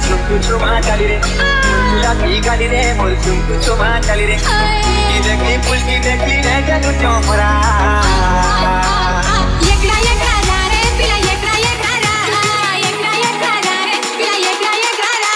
सुमकु सुमा चाली रे तुला की गाली रे मोर सुमकु सुमा चाली रे की देखली फूल की देखली रे जनु चोमरा एकला एकला रे पिला एकला एकला रा एकला एकला रे पिला एकला एकला रा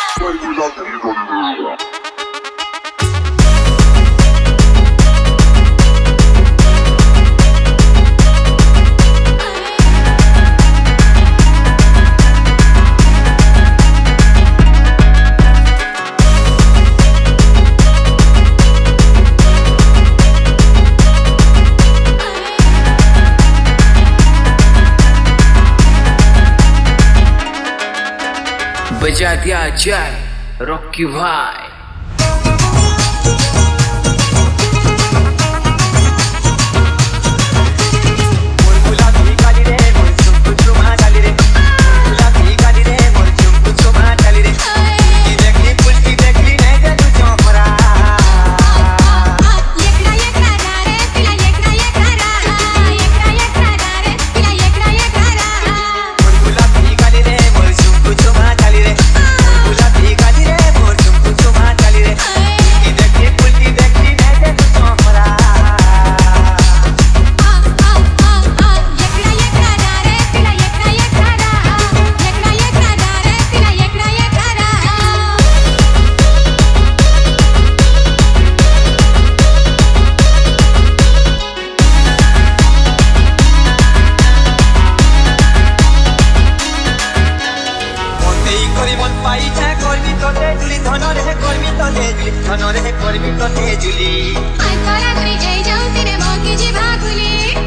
बजा दिया जाए रॉकी भाई। धनरे करबी तो जुली आई तोरा तुरी जाई जाऊ तेरे मौकी जी भागुली